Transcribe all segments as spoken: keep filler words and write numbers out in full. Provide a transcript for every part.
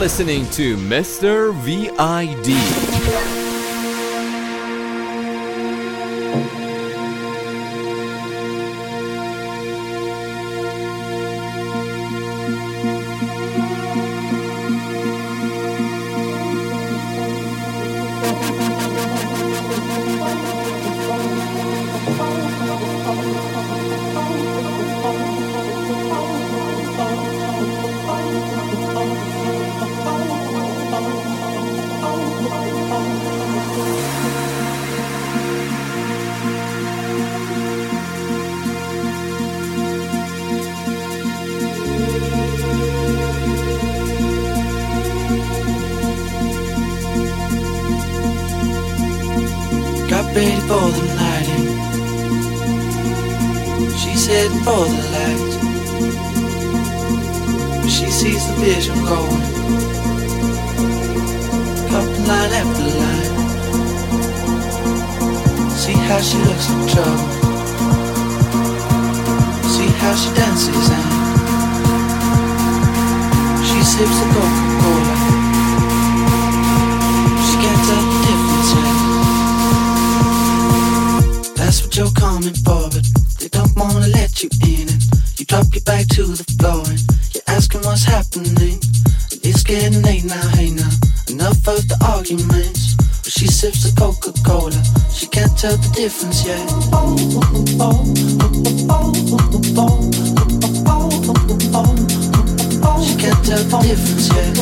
listening to Mister V I D. Ready for the lighting. She's heading for the light, but she sees the vision going, couple line after line. See how she looks in trouble. See how she dances and she sips the Coca-Cola. She can't tell the difference yet. That's what you're coming for, but they don't wanna let you in. And you drop your back to the floor and you're asking what's happening. And it's getting late now, hey now. Enough of the arguments. But she sips the Coca-Cola. She can't tell the difference yet. She can't tell the difference yet.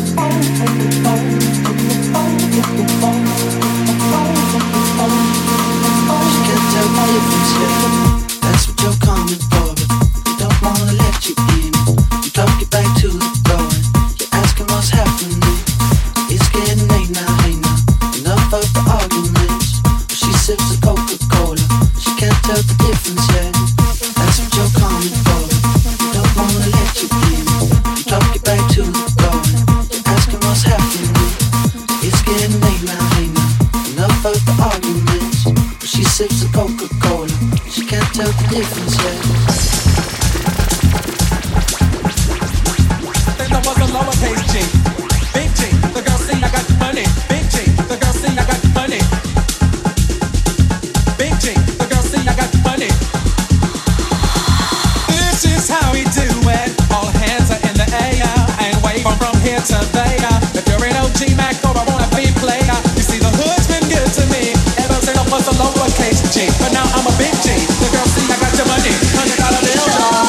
She can't tell the difference yet. That's what you're coming for, but they don't wanna let you in. You drop your back to the floor and you're asking what's happening. It's getting late now, hey now. Enough of the arguments. But she sips the Coca-Cola. She can't tell the difference yet. That's what you're coming for, but they don't wanna let you in. You drop your back to the floor and you're asking what's happening. It's getting late now, hey now. Enough of the arguments. But she sips the Coca-Cola. She can't tell the difference yet. Think there was a lowercase G, big G. The girl sing I got money, big G. The girl sing I got money, big G. The girl sing I got money. This is how we do it. All hands are in the air and wave from from here to there. If you're an O G Mac or I wanna be player, you see the hood's been good to me. Ever since I was a lowercase G, but now I'm a big G. The girl sing I got your money, hundred dollar bill, y'all.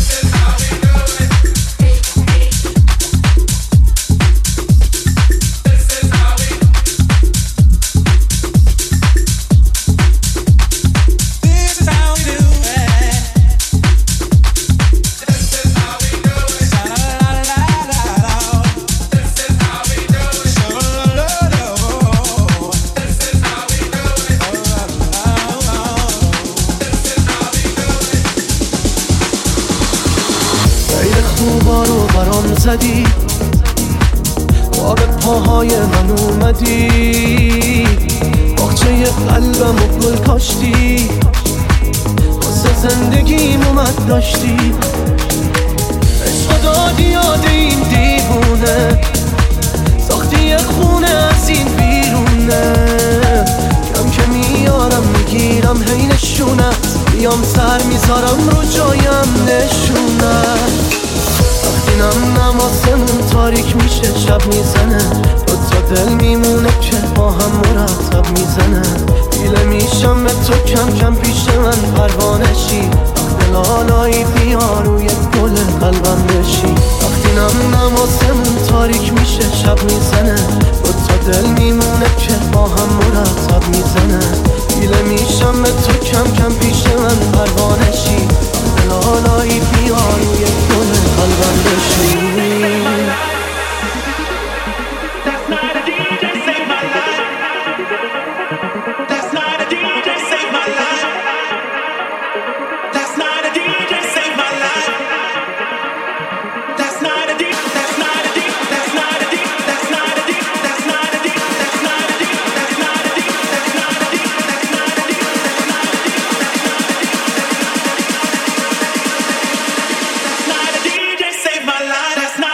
زدی با به پاهای من اومدی باغچه قلبم و گل کاشتی واسه زندگیم اومد داشتی عشق دادی یاد این دیوونه ساختی یه خونه از این بیرونه کم که میارم میگیرم هی نشونت بیام سر میذارم رو جایم نشونت اینم نماسمون تاریک میشه شب میزنه دو تا دل میمونه که با هم مرتب میزنه دیله میشم به تو کم کم پیش من پروانشی وقت لالایی بیا روی گل قلبم بشی وقتی نم نماسمون تاریک میشه شب میزنه دو تا دل میمونه که با هم مرتب میزنه دیله میشم به تو کم کم پیش من پروانشی لالایی بیا روی گل قلبم بشی That's not a D J, save my life. That's not a D J, save my life. That's not a D J, save my life. That's not a D, that's not a D, that's not a D, that's not a D, that's not a D, that's not a D, that's not a D, that's not a D, that's not a D, that's not a D. That's not a D J, save my life. That's not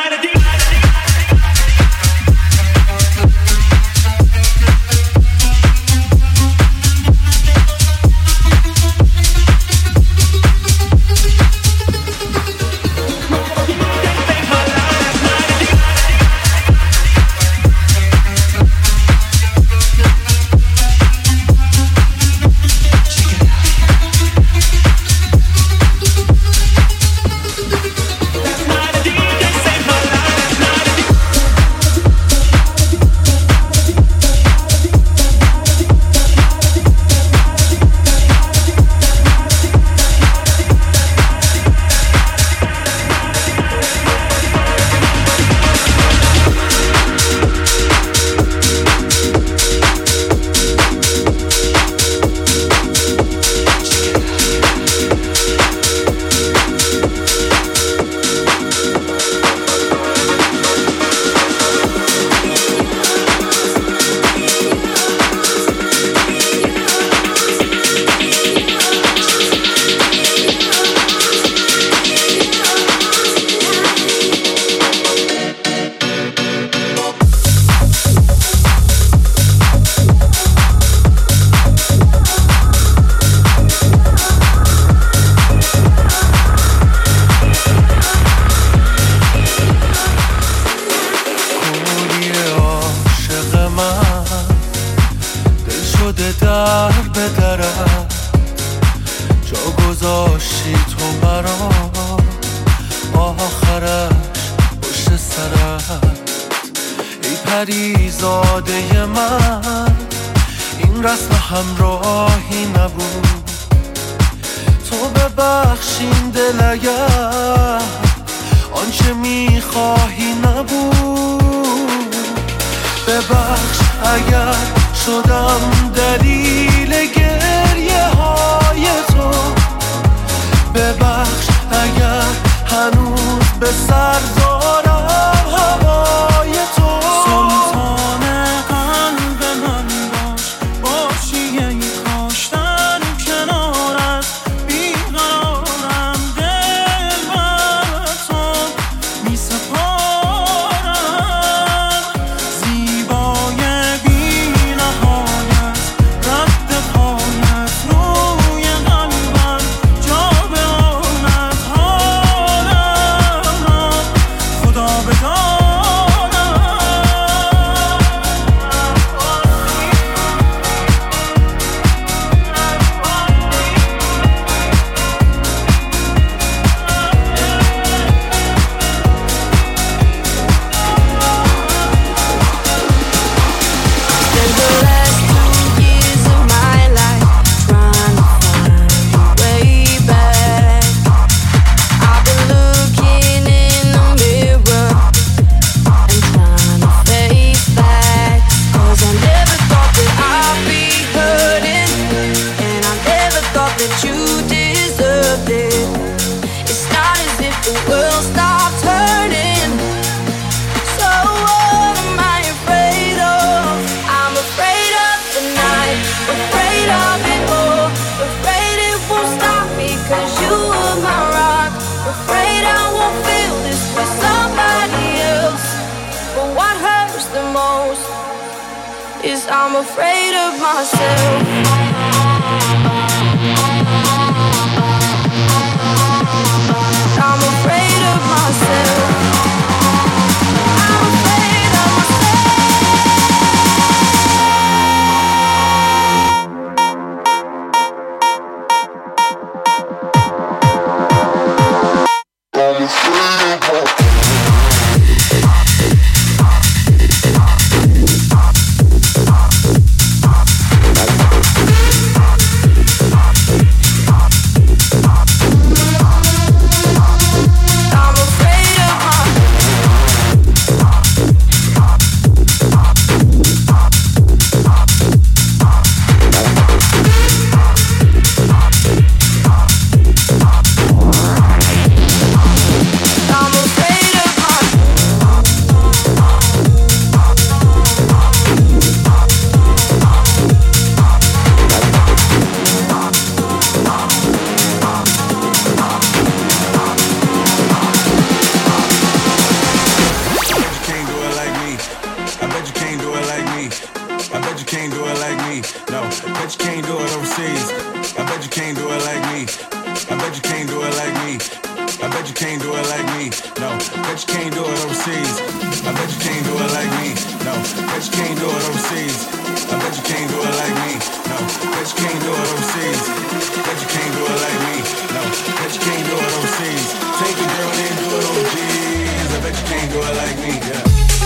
به درت جا گذاشتی تو مرا، آخرش پشت سرت. ای پریزاده من این رسم همراهی نبود، تو ببخشین دل اگر آنچه میخواهی نبود. ببخش اگر شدم دلیل گریه های تو، ببخش اگر هنوز به سر دارم هوای تو. سلطان قلب من باش، باشی ای کاش در کنارت بیقرارم. دل بر تو می سپارم، زیبای بی نهایت رد پایت روی قلبم جا بماند. حالم را خدا بداند. Spent the last two years of my life trying to find a way back. I've been looking in the mirror and trying to face back. 'Cause I never thought that I'd be hurting, and I never thought that you deserved it. It's not as if the world stopped turning. So what am I afraid of? I'm afraid of the night, afraid of it all, afraid it won't stop me 'cause you were my rock, afraid I won't feel this with somebody else. But what hurts the most is I'm afraid of myself. I'm afraid of myself. I'm afraid of I'm afraid of I'm afraid of Can't do it like me. I bet you can't do it like me. I bet you can't do it like me. No, bet you can't do it overseas. I bet you can't do it like me. I bet you can't do it like me. I bet you can't do it like me. No, bet you can't do it overseas. I bet you can't do it like me. No, bet you can't do it overseas. I bet you can't do it like me. No, bet you can't do it overseas. Bet you can't do it like me. No, bet you can't do it overseas. Take a girl and do it O Gs. I bet you can't do it like me. Yeah.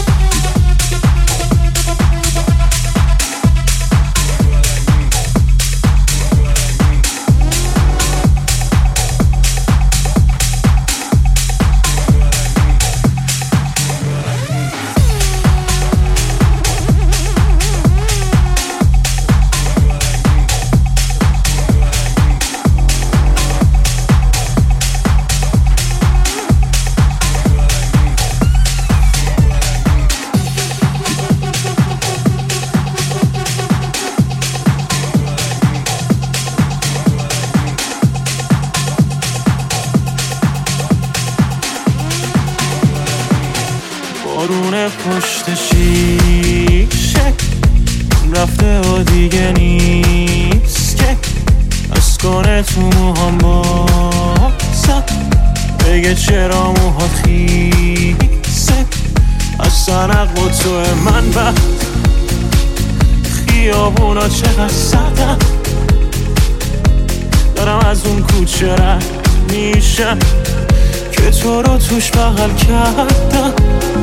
بارون پشت شیشه رفته و دیگه نیست که از کنه تو موهام باسم بگه چرا موهات خیسه از سنق و تو من. وقت خیابونا چقدر سردم اون کوچه رد میشم که تو رو توش بغل کردم.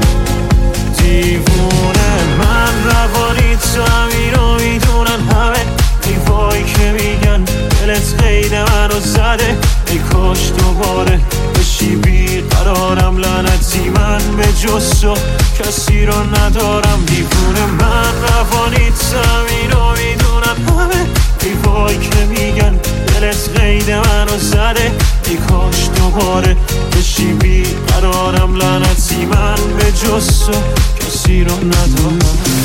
دیوونه من روانی تو همینو میدونن همه، ای وای که میگن دلت قید منو زده. ای کاش دوباره بشی بیقرارم، لعنتی من به جز تو کسی رو ندارم. دیوونه من روانی تو همینو میدونن همه، ای وای که میگن دلت قید منو زده. ای کاش دوباره بشی بیقرارم، لعنتی من به جز تو کسی رو ندارم.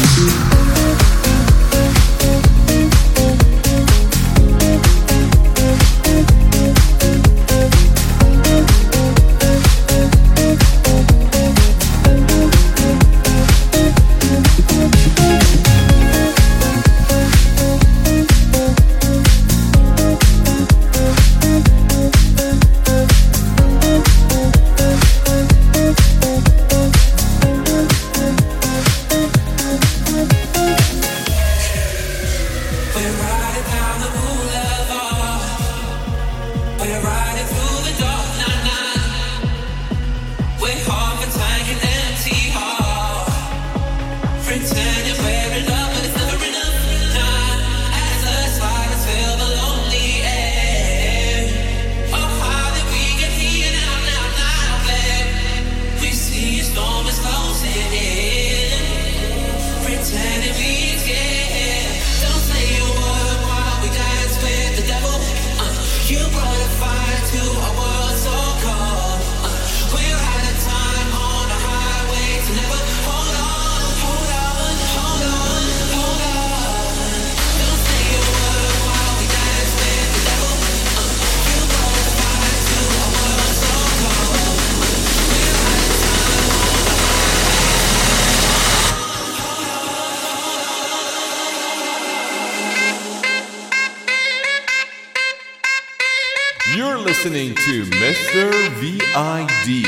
You're listening to Mister V I D.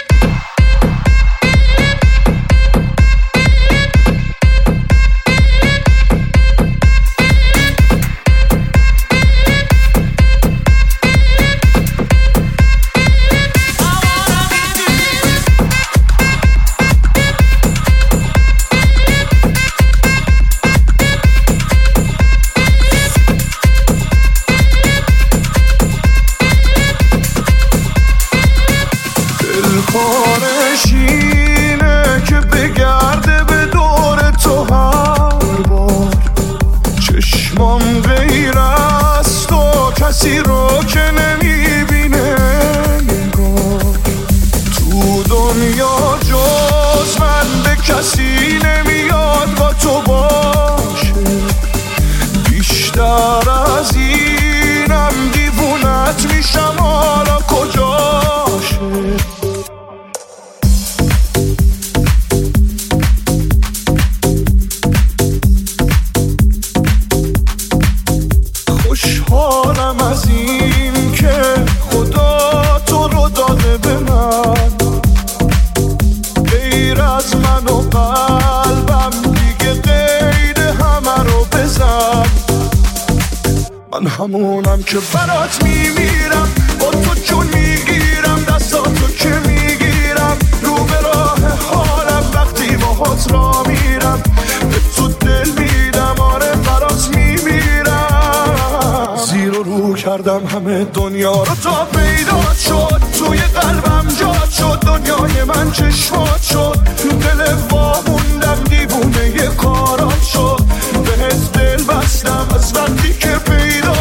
همونم که برات میمیرم، با تو جون میگیرم، دستاتو که میگیرم، رو به راه حالم وقتی باهات را میرم، به تو دل میدم، آره برات میمیرم. زیر و رو کردم همه دنیا رو تا پیدا شد، توی قلبم جاد شد، دنیای من چشمات شد، تو دل واموندم دیوونه یه کارات شد، بهت دل بستم از وقتی که پیدا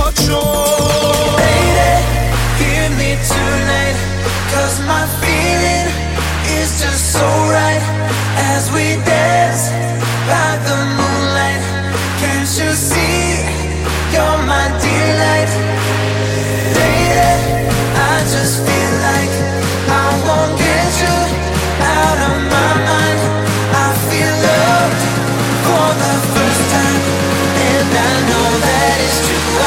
Lady, hear me tonight, cause my feeling is just so right. As we dance by the moonlight, can't you see you're my delight? Lady, I just feel like I won't get you out of my mind. I feel loved for the first time, and I know that it's true.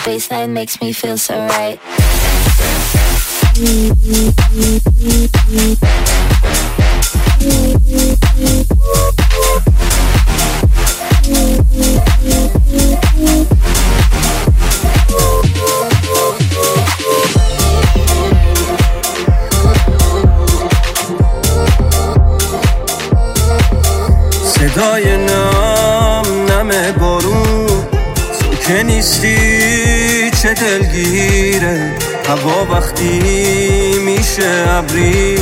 baseline makes me feel so right. صدای نم نم بارون تو که نیستی چه دلگیره هوا وقتی میشه ابری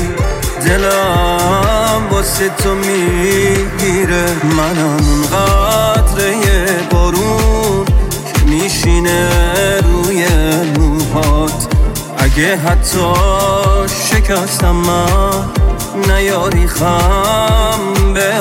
دلم واسه تو میگیره منم اون قطره بارون که میشینه روی موهات اگه حتی شکستم من نیاری خم به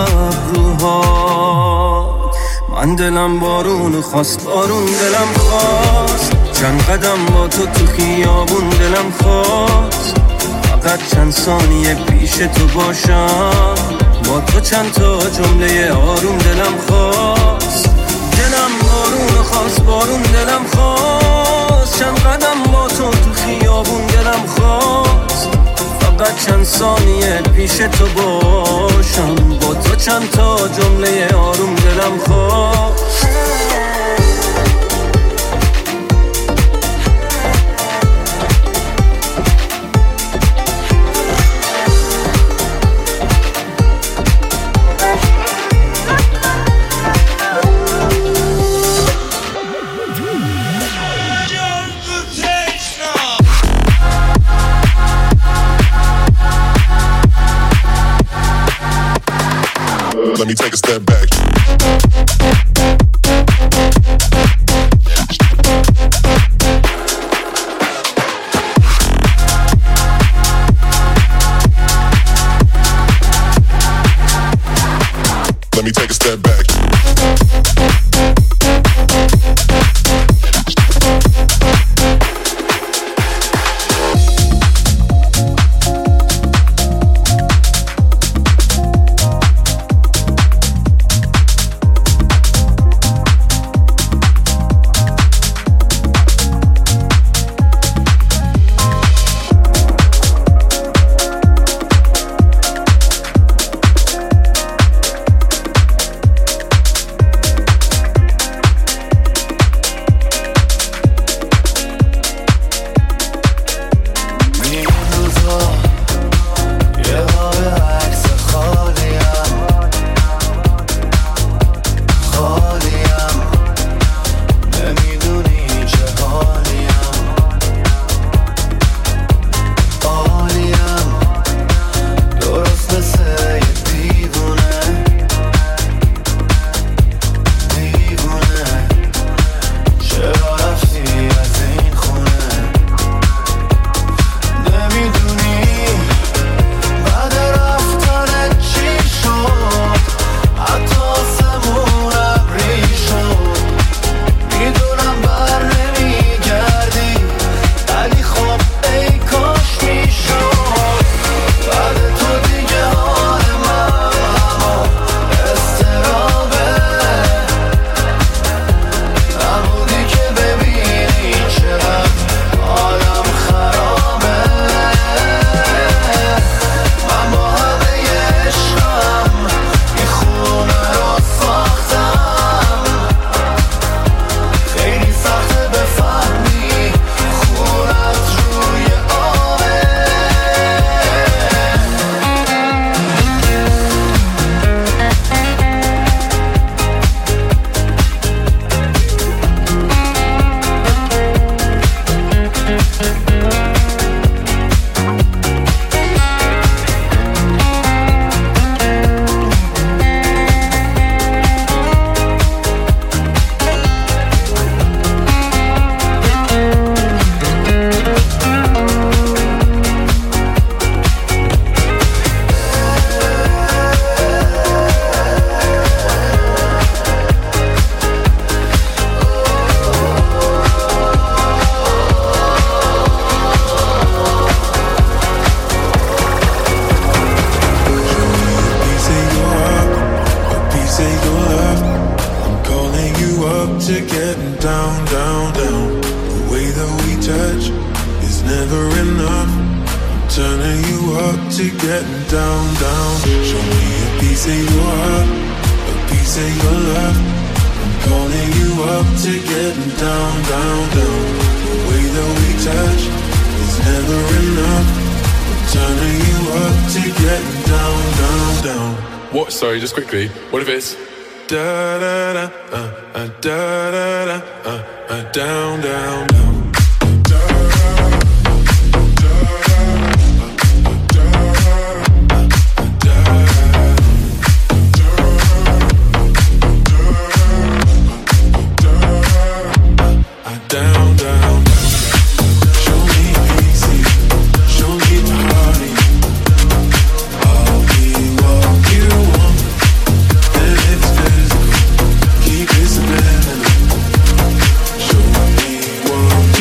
ابروهات من دلم بارون خواست بارون دلم خواست چند قدم با تو تو خیابون دلم خواست فقط چند ثانیه پیش تو باشم با تو چند تا جمله آروم دلم خواست دلم بارون خواست بارون دلم خواست چند قدم با تو تو خیابون دلم خواست فقط چند ثانیه پیش تو باشم با تو چند تا جمله آروم دلم خواست Let me take a step back. Let me take a step back. to getting down, down, down. The way that we touch is never enough. I'm turning you up to getting down, down. Show me a piece of your heart, a piece of your love. I'm calling you up to getting down, down, down. The way that we touch is never enough. I'm turning you up to getting down, down, down. What? Sorry, just quickly. What if it's da da da uh, uh, da da da uh, uh, down, down, down. Down, down, show me easy, show me party. I'll be what you want, and it's physical. Keep it subliminal. Show me what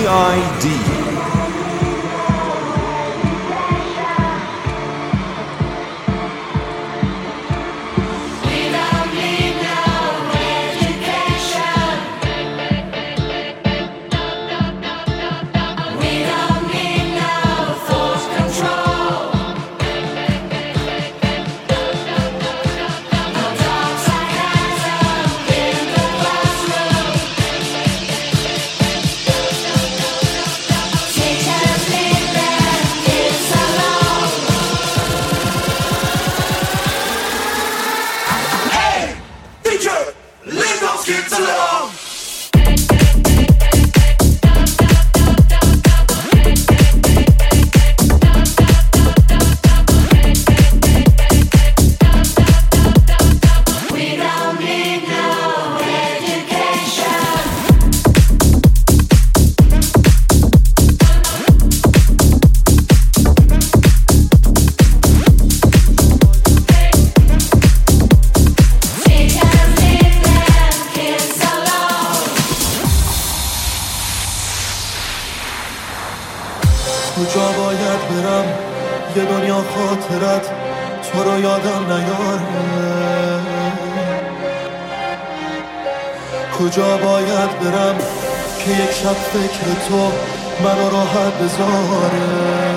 I D. کجا باید برم یه دنیا خاطرت تو رو یادم نیاره، کجا باید برم که یک شب فکر تو منو راحت بذاره.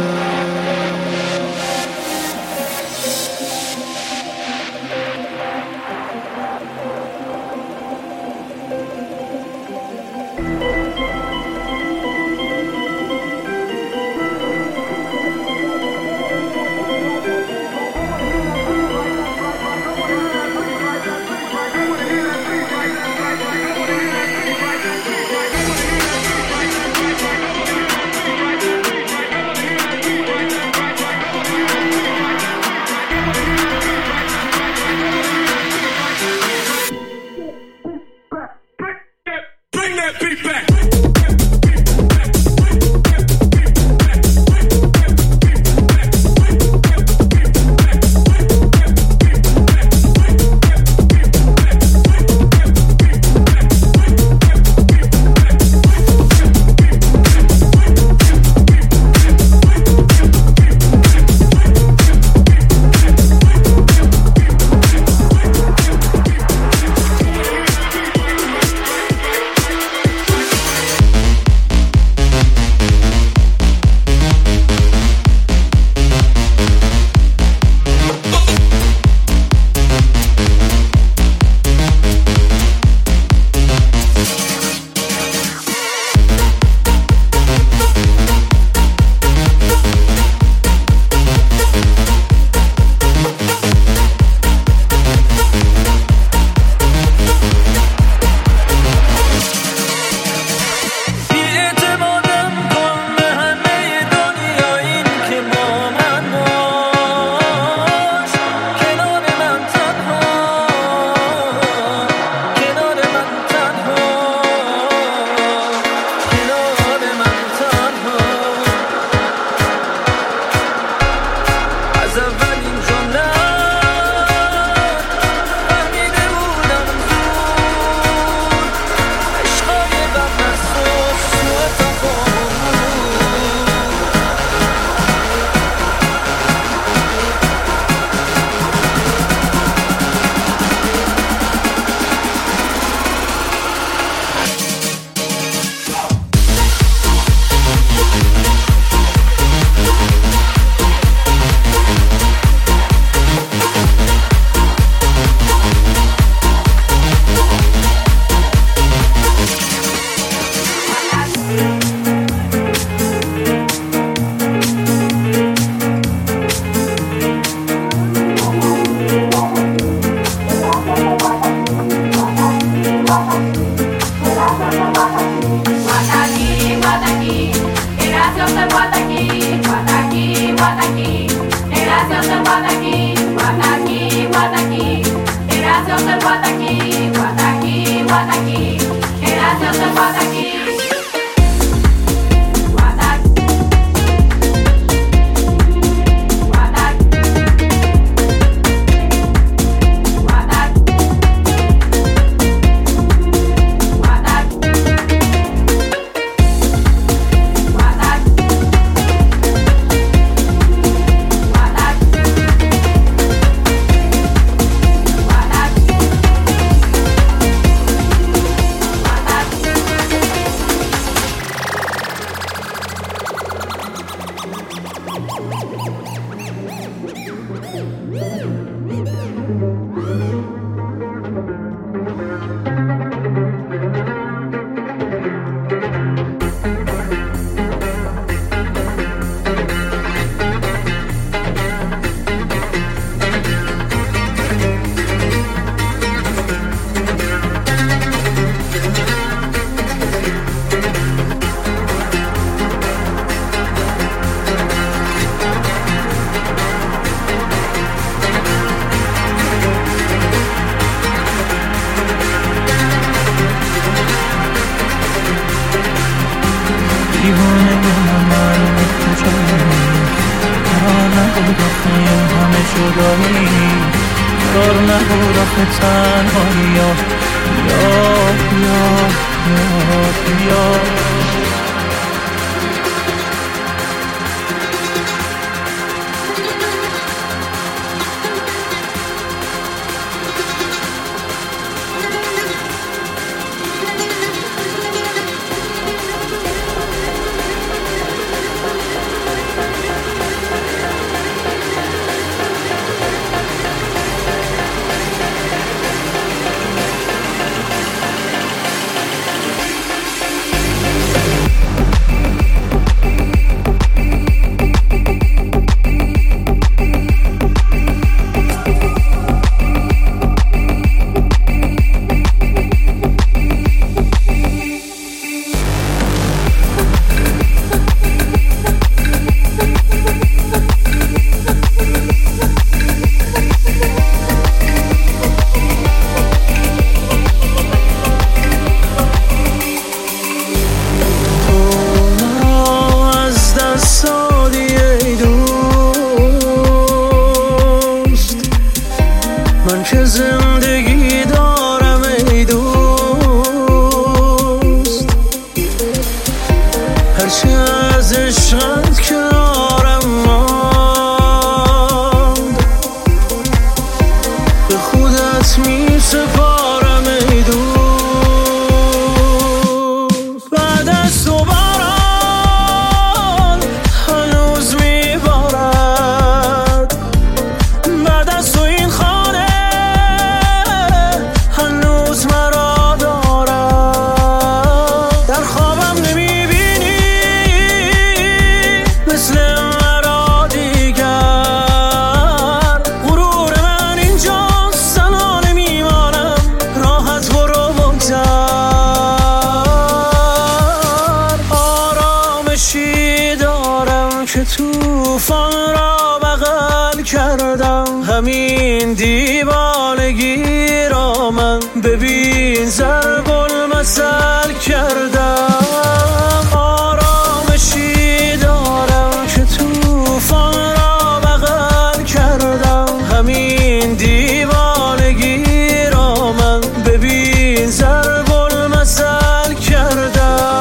نبود آخه این همه جدایی قرار نبود آخه تنهایی یا یا یا یا همین دیوانگی را من ببین ضرب المثل کردم آرامشی دارم که توفان را بغل کردم همین دیوانگی را من ببین ضرب المثل کردم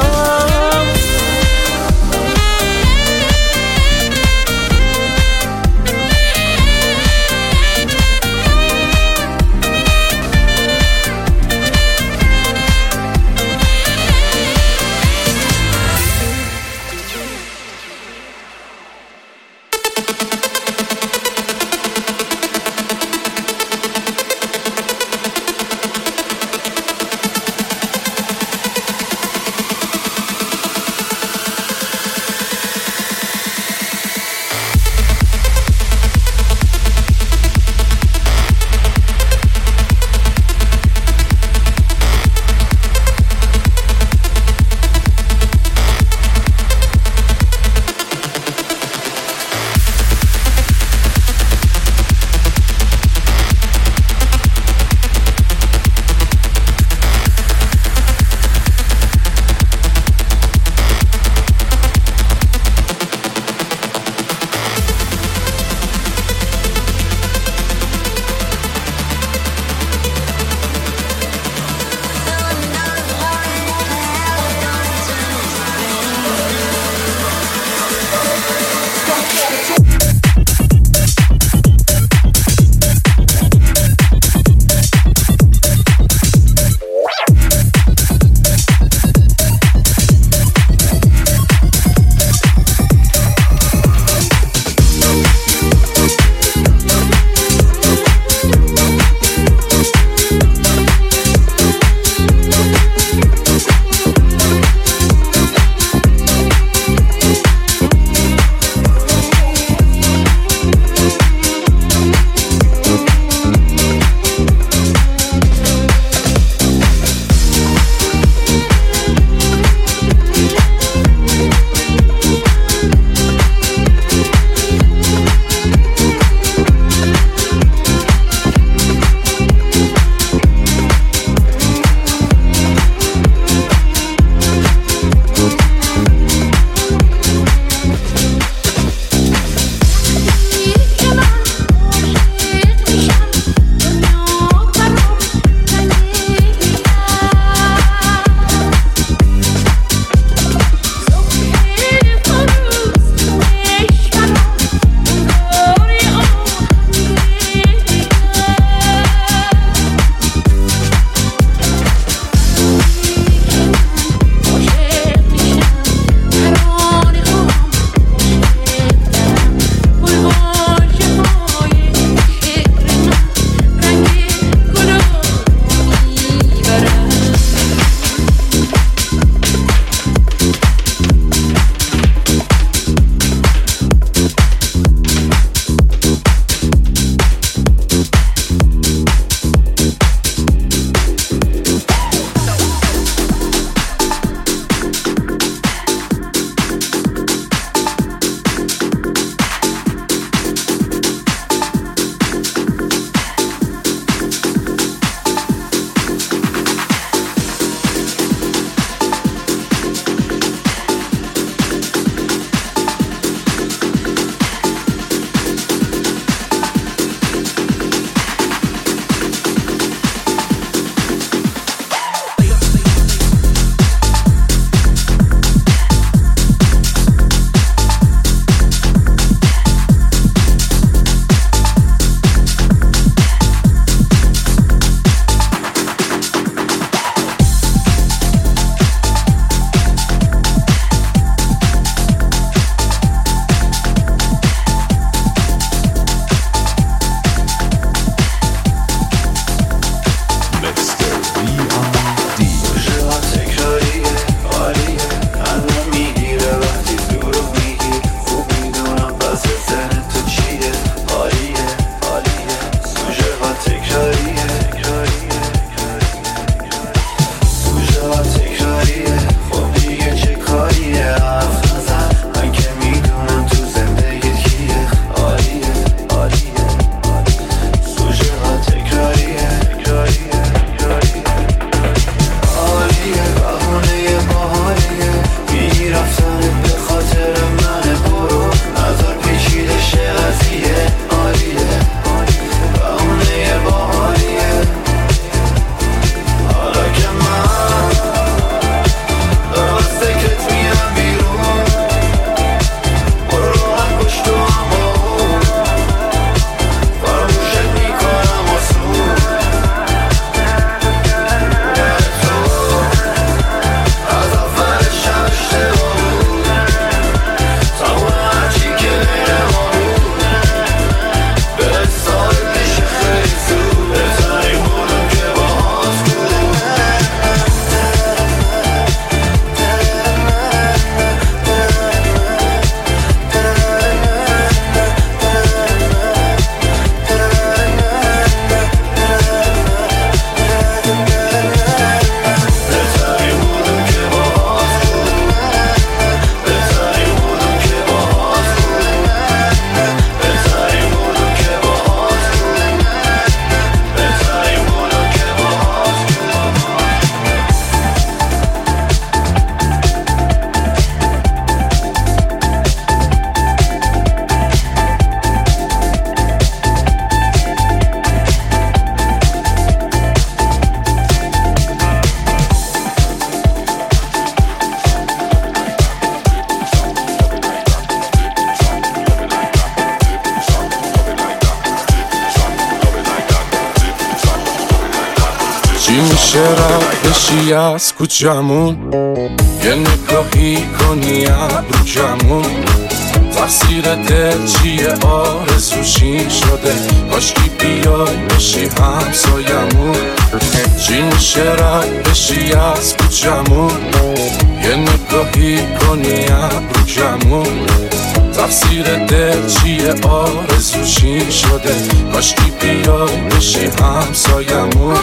میشه رد بشی از کوچمون، یه نگاهی کنی ابرو جمون، تقصیر دل چیه آرزوشی شده، کاشکی بیای بشی همسایمون. چی میشه رد بشی از کوچمون، یه نگاهی کنی ابرو جمون، تقصیر دل چیه آرزوشی شده، کاشکی بیای بشی همسایمون.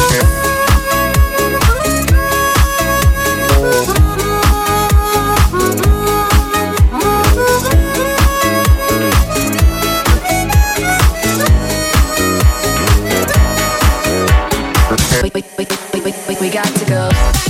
We, we, we, we, we, we got to go.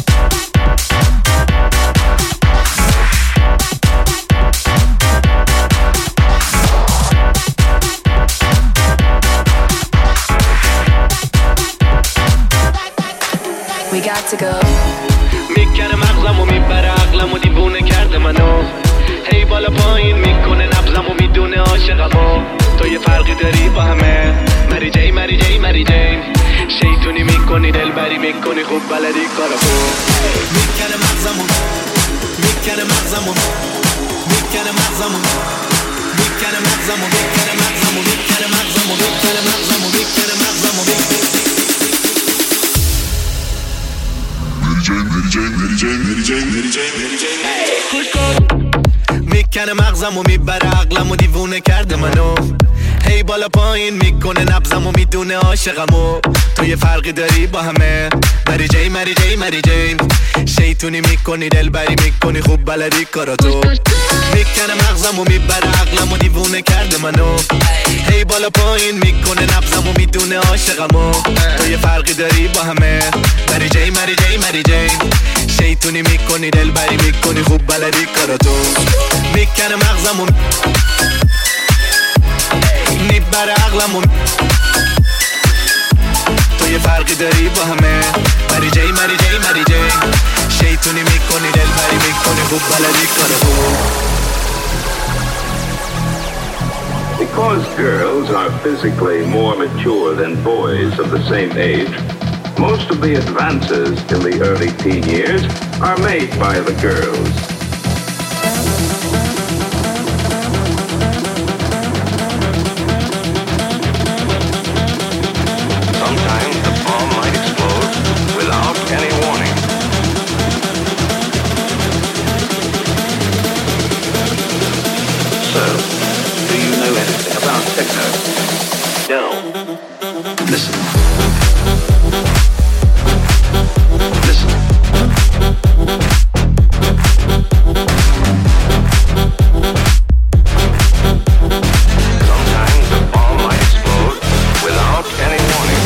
We got to go. میکنه مغزمو میبره عقلمو دیوونه کرده منو، هی بالا پایین میکنه نبضمو میدونه عاشقمو. تو یه فرقی داری با همه، مری جی مری جی مری جی، شیطونی میکنی دلبری میکنی خوب بلدی کارو خوب. میکنه مغزمو میکنه مغزمو میکنه مغزمو میکنه مغزمو میکنه مغزمو میکنه مغزمو میکنه مغزمو میکنه مغزمو میکنه مغزمو میبره عقلمو دیوونه کرده منو، هی بالا پایین میکنه نبضمو میدونه عاشقمو. تو یه فرقی داری با همه، مری جی مری جی مری جی، شیطونی میکنی دلبری میکنی خوب بلدی کاراتو. میکنه مغزمو میبره عقلمو دیوونه کرده منو، هی بالا پایین میکنه نبضمو میدونه عاشقمو. تو یه فرقی داری با همه، مری جی مری جی مری جی، شیطونی میکنی دلبری میکنی خوب بلدی کاراتو. میکنه مغزمو میبره عقلمو، تو یه فرقی داری با همه، مری جی مری جی مری جی، شیطونی میکنی دلبری میکنی خوب بلدی کاراتو. Because girls are physically more mature than boys of the same age, most of the advances in the early teen years are made by the girls. Sometimes the bomb might explode without any warning. So, do you know anything about techno? No. Listen. Listen. Sometimes the bomb might explode without any warning.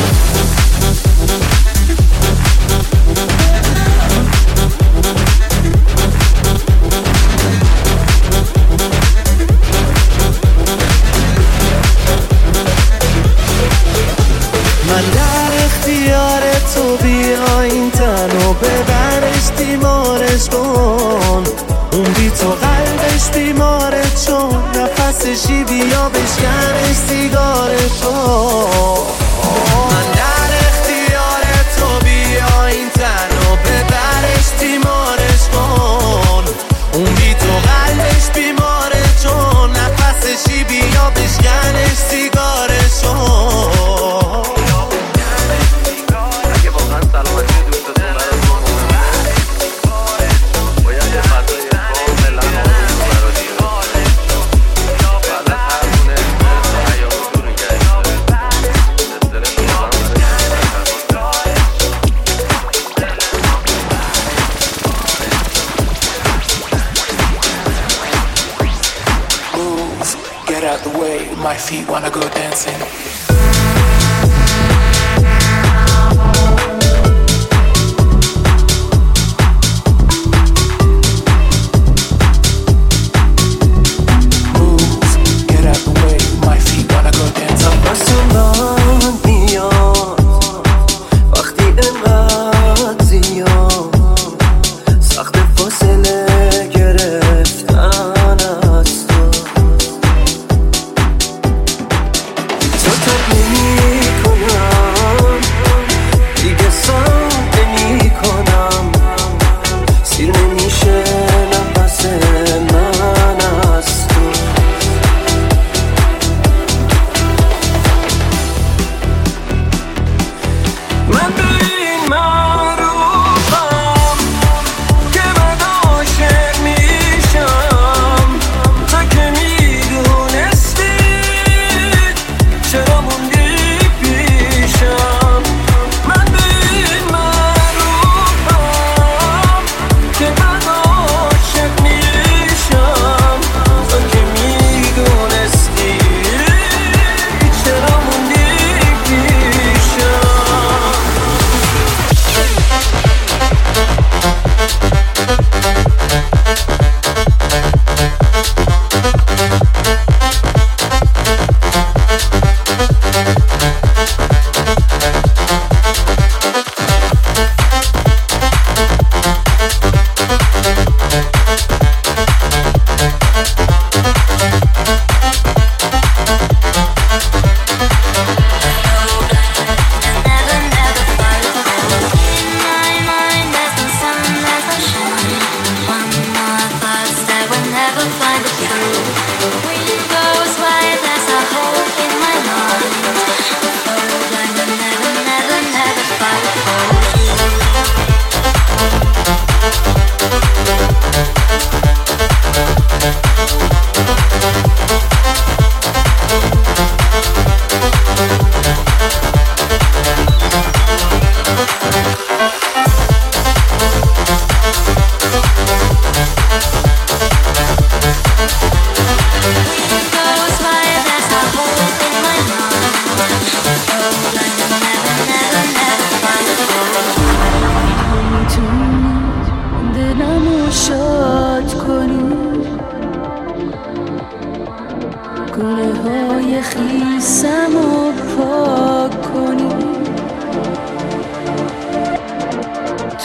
من در اختیار تو بیا این تنو ببرش دیمارش کن، اون بی تو قلبش بیماره چون نفسشی بیا بشکنش سیگارش کن. من در اختیار تو بیا این تنو ببرش دیمارش کن، اون بی تو قلبش بیماره چون نفسشی بیا بشکنش سیگارش کن. Get out the way, my feet wanna go dancing. تو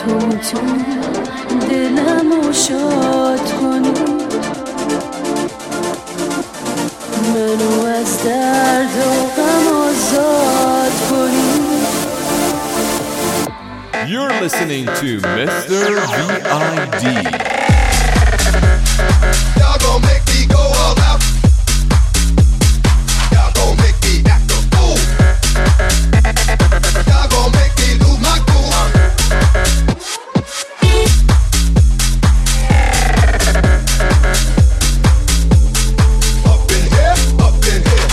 تو میتونی دلمو شاد کنی، منو از درد و غم آزاد کنی. You're listening to Mister V I D. Y'all gon' make me go all out. Y'all gon' make me act a fool. Y'all gon' make me lose my cool. Up in here, up in here.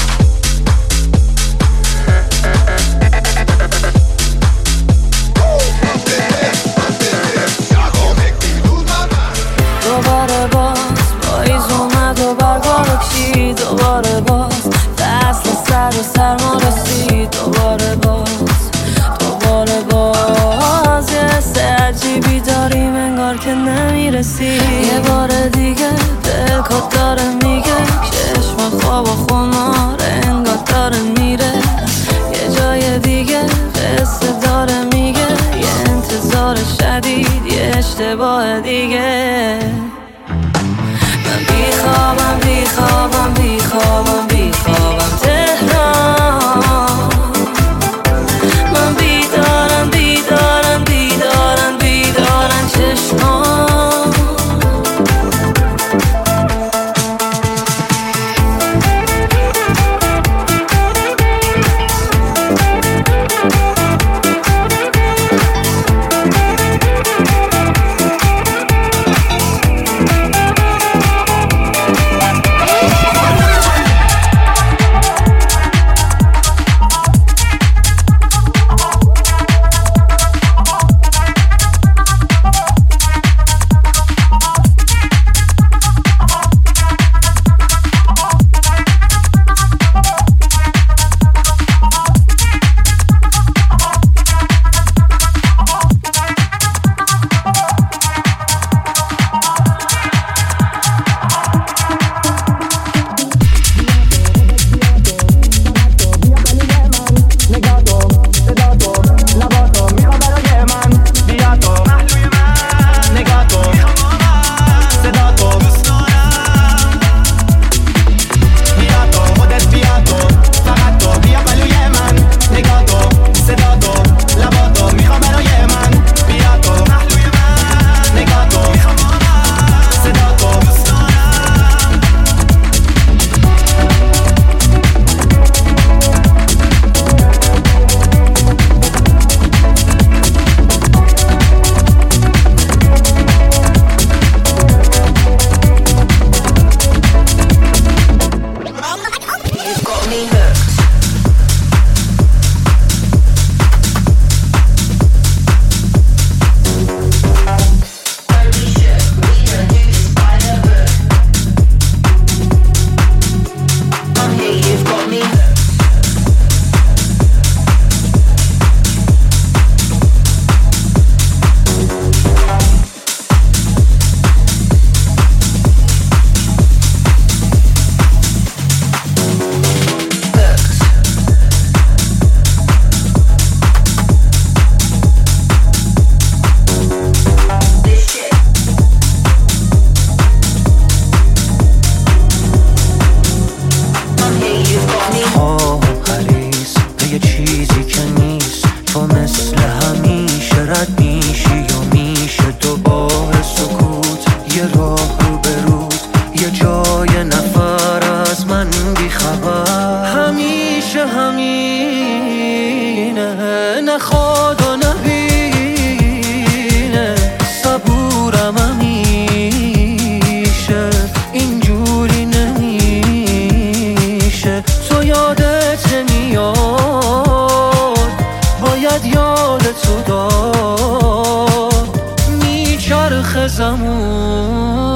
دوباره باز پاییز اومد و برگا بکشید، دوباره باز فصل سرد و سرما رسید، دوباره باز دوباره باز یه حس عجیبی داریم انگار که نمیرسی. یه بار دیگه دلکات داره میگه چشم خواب و خمار انگار داره میره یه جای دیگه، قصه داره میگه یه انتظار شدید یه اشتباه دیگه. من بیخوابم بیخوابم بیخوابم بیخوابم تهران، من بیدارم بیدارم بیدارم بیدارم چشمان. زمان